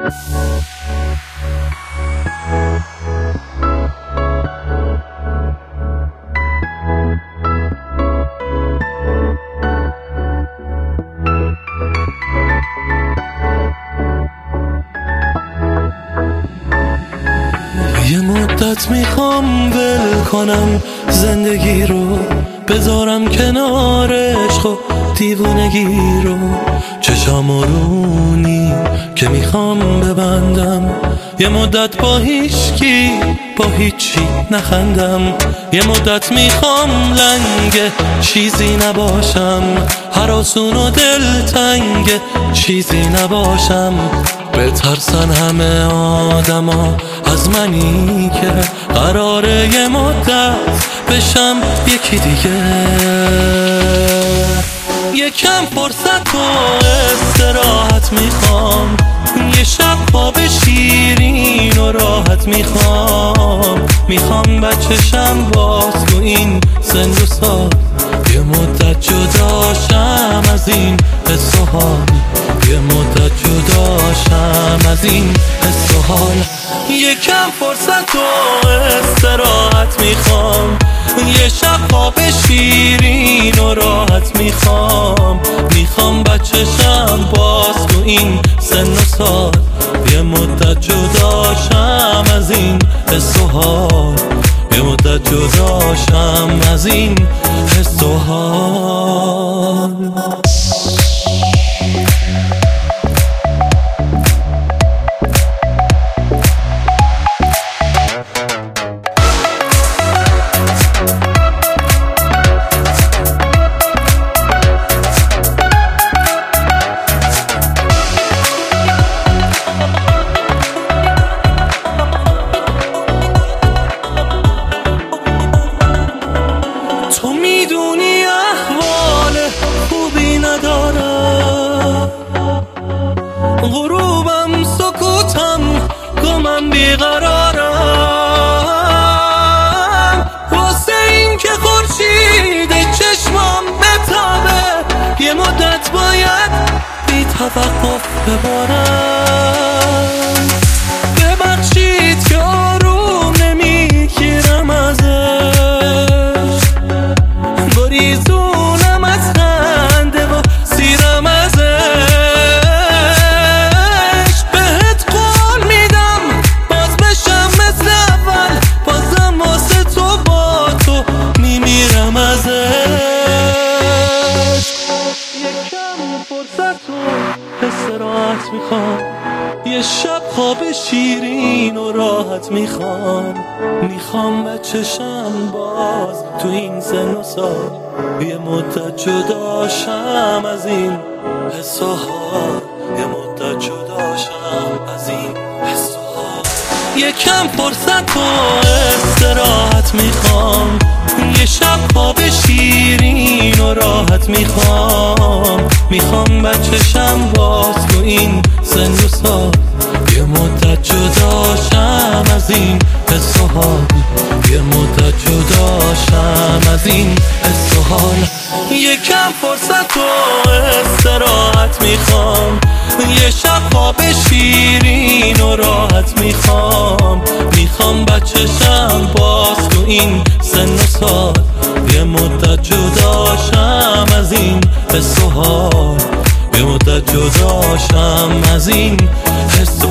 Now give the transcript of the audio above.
یه مدت میخوام ول کنم زندگی رو، بذارم کنار عشق و دیوونگی رو. چشامو رونی که میخوام ببندم، یه مدت با هیچکی با هیچی نخندم. یه مدت میخوام لنگ چیزی نباشم، هراسون و دلتنگ چیزی نباشم. بترسن همه آدما از منی که قراره یه مدت بشم یکی دیگه. یکم فرصت و استراحت میخوام، یه شب خواب شیرین و راحت میخوام بچشم باز تو این سن و سال. یه مدت جداشم از این حس و حال، یه مدت جداشم از این حس و حال. یکم فرصت و استراحت میخوام، یه شب خواب شیرین و راحت میخوام بچشم باز تو این سن و سال. یه مدت جداشم از این حس و حال، یه مدت جداشم از این حس و حال. تو میدونی احوال خوبی ندارم، غروبم سکوتم گمم بیقرارم. واسه این که خورشید چشمام بتابه، یه مدت باید بی توقف ببارم. ببخشید که آروم نمیگیرم ازش، گریزونم از خنده و سیرم ازش. بهت قول میدم باز بشم مثل اول، بازم واسه تو با تو میمیرم ازش. یکم فرصت و استراحت میخوام، یه شب خواب شیرین و راحت میخوام بچشم باز تو این سن و سال. یه مدت جداشم از این حس و حال، یه مدت جداشم از این حس و حال. یکم فرصت و استراحت میخوام، یه شب خواب شیرین و راحت میخوام بچشم باز تو این سن و سال. یه مدت جداشم از این حس و حال، یه مدت جداشم از این حس و حال. یکم فرصت و استراحت میخوام، یه شب خواب شیرین و راحت میخوام بچشم باز تو این سن و سال. یه مدت جداشم از این حس و حال، یه مدت جداشم از این حس و